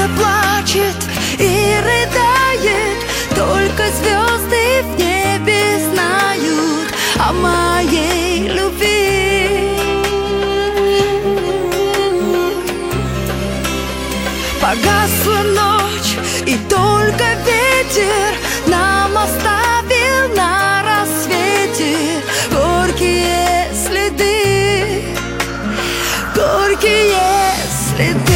плачет и рыдает, только звезды в небе знают о моей любви. Погасла ночь, и только ветер нам оставил на рассвете горькие следы, горькие следы.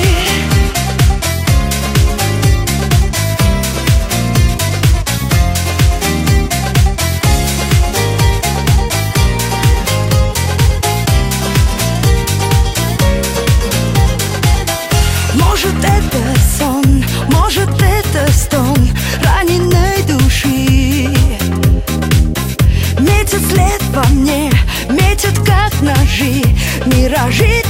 Может, это сон, может, это стон раненой души. Метит след во мне, метит как ножи, миражи